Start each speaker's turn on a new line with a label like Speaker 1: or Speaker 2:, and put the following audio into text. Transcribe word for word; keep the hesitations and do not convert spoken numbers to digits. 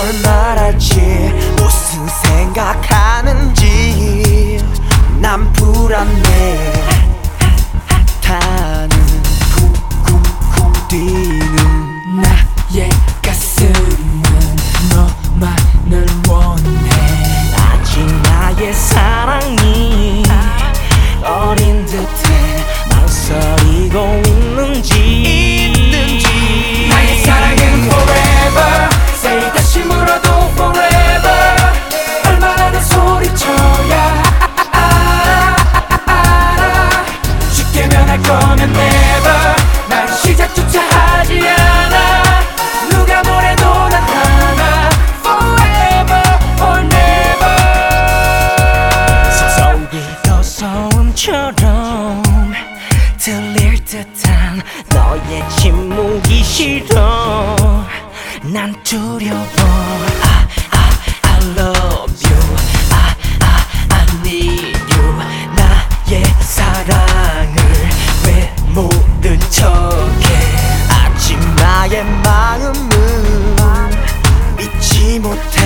Speaker 1: 널 말할지 무슨 생각하는지 난 불안해. 타는 쿵쿵쿵 뛰는
Speaker 2: 나의 가슴은 너만을 원해.
Speaker 1: 아직 나의 사랑이 어린 듯해 망설이고 있는지
Speaker 2: 나의 사랑은 forever. Say 다시 물어도 forever. 얼마나 더 소리쳐야 알아. 쉽게 면할 거면 never. 난 시작조차 하지 않아. 누가 뭐래도 난 하나. Forever or never.
Speaker 1: 속이도 소음처럼 들릴 듯한 너의 침묵이 싫어. 난 두려워. I, I, I love you. I, I, I need you. 나의 사랑을 왜 모른 척해. 아직 나의 마음은 믿지 못해.